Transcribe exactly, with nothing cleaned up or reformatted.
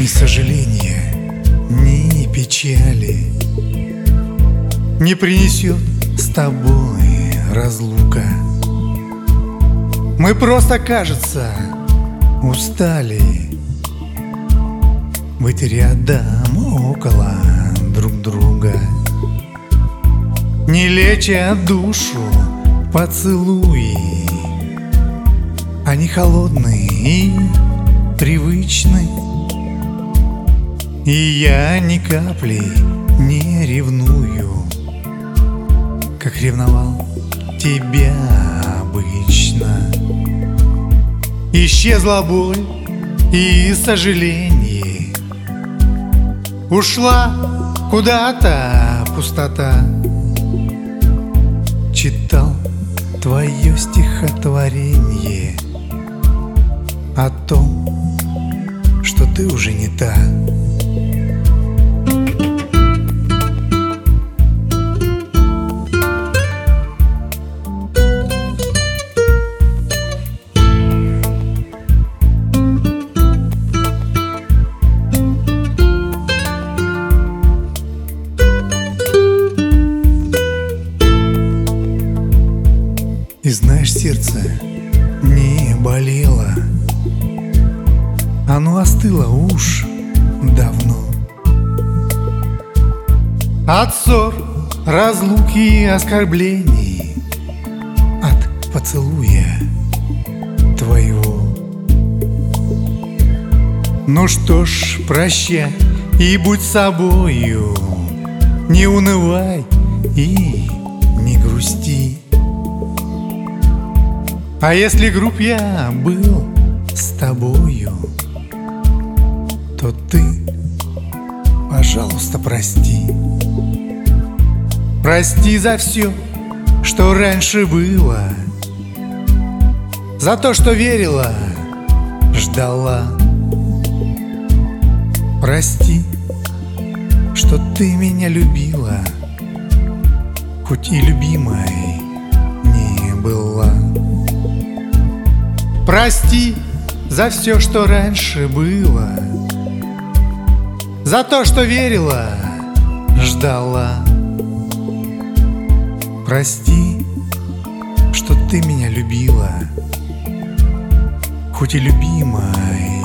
Ни сожаления, ни печали не принесет с тобой разлука. Мы просто, кажется, устали быть рядом около друг друга, не леча душу поцелуи. Они холодные и привычны, и я ни капли не ревную, как ревновал тебя обычно. Исчезла боль и сожаление, ушла куда-то пустота. Читал твое стихотворение о том, что ты уже не та. И знаешь, сердце не болело, оно остыло уж давно. От ссор, разлуки и оскорблений, от поцелуя твоего. Ну что ж, прощай и будь собою, не унывай и не грусти. А если груб я был с тобою, то ты, пожалуйста, прости. Прости за все, что раньше было, за то, что верила, ждала. Прости, что ты меня любила, хоть и любимой не была. Прости за все, что раньше было, за то, что верила, ждала. Прости, что ты меня любила, хоть и любимой